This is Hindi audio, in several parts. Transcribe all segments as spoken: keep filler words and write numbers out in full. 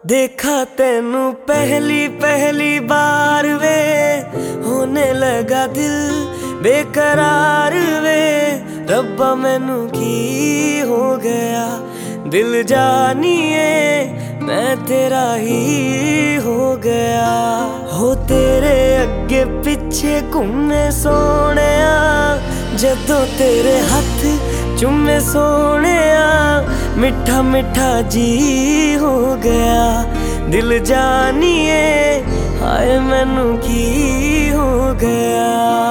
देखा तेनू पहली पहली बार वे, होने लगा दिल बेकरार वे। रब्बा मैनू की हो गया, दिल जानिए मैं तेरा ही हो गया। हो तेरे अगे पिछे घूमे सोने, जदों तेरे हथ चुमे सोने, मिठा मिठा जी हो गया। दिल जानिए हाय मैनू की हो गया।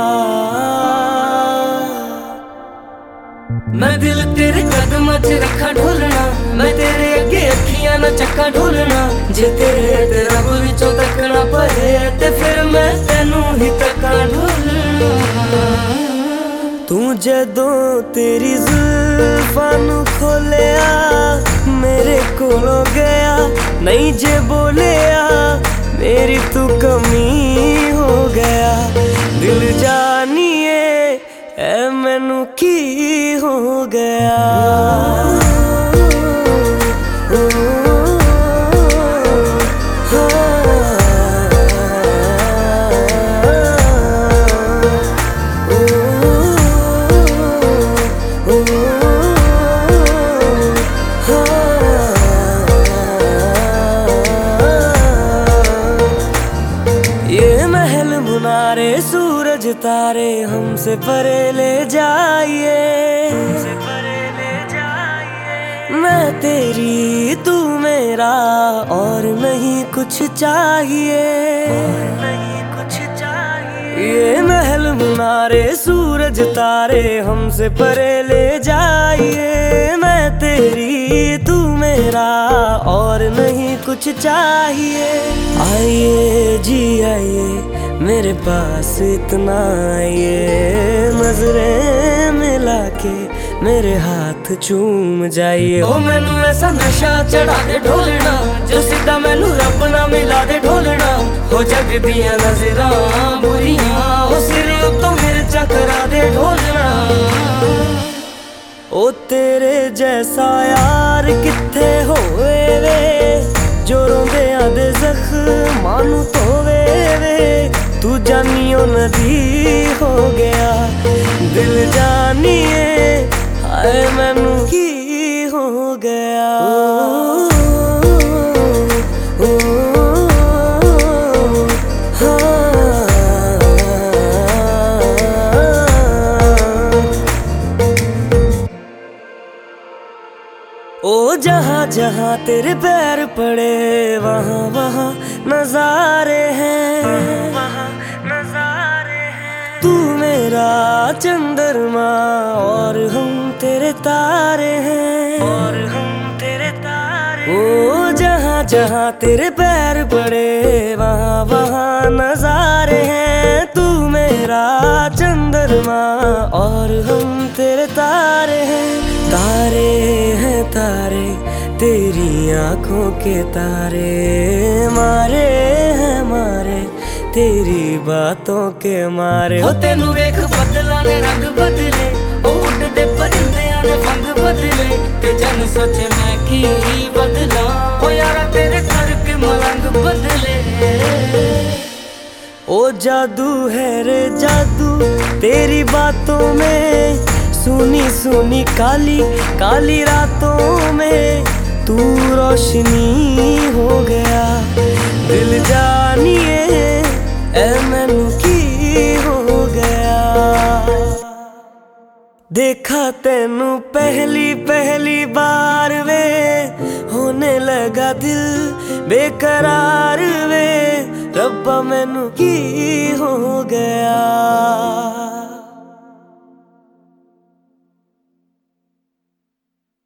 मैं दिल तेरे कदमां च रखा ढोलना, मैं तेरे अगे अखियां ना चक्का ढोलना। जे तेरे ते रब विचों तकना पए ते फिर मैं तेनू ही तक्का ढोलना। तू जदों तेरी जुल्फां नू खोलिया, मेरे कोलों गया नहीं जे बोलिया, मेरी तू कमी हो गया। दिल जानिए ऐ मैनू की हो गया। ये महल मुनारे सूरज तारे हमसे परे ले जाइए, हमसे परे ले जाइए। मैं तेरी तू मेरा और नहीं कुछ चाहिए, नहीं कुछ चाहिए। ये महल मुनारे सूरज तारे हमसे परे ले जाइए। मैं तेरी तू मेरा और नहीं कुछ चाहिए। आइए जी आइए मेरे पास इतना आइए, नजरें मिला के मेरे हाथ चूम जाइए। ओ मैनू ऐसा नशा चढ़ा दे ढोलना, जो सीधा मैनू रब ना मिला दे ढोलना। हो जग दियां नजरां बुरियां, ओ सिर तो मिर्चा करा दे ढोलना। ओ तेरे जैसा यार किथे होए वे, जो रोंदे आदे जख्मां नू धोवे वे। तू जानियो नदी हो गया, दिल जानिए हाय मैनू की हो गया। ओ, ओ, ओ जहाँ जहाँ तेरे पैर पड़े वहाँ वहाँ नजारे हैं, वहाँ नजारे हैं। तू मेरा चंद्रमा और हम तेरे तारे हैं, और हम तेरे तारे। ओ जहाँ जहाँ तेरे पैर पड़े वहाँ वहाँ नजारे हैं। तू मेरा चंद्रमा और हम तेरे तारे हैं। तारे हैं तारे तेरी आंखों के तारे, मारे हैं मारे तेरी बातों के मारे। हो तेनू वेख बदला ने रंग बदले, ओ उड़दे परिंदियां ने फंग बदले। ते जन सोचे मैं की बदला, ओ यारा तेरे करके मलंग बदले। ओ जादू है रे जादू तेरी बातों में, सुनी सुनी काली काली रातों में तू रोशनी हो गया। दिल जानिए ऐ मैनू की हो गया। देखा तेनू पहली पहली बार वे, होने लगा दिल बेकरार वे। रब्बा मैनू की हो गया।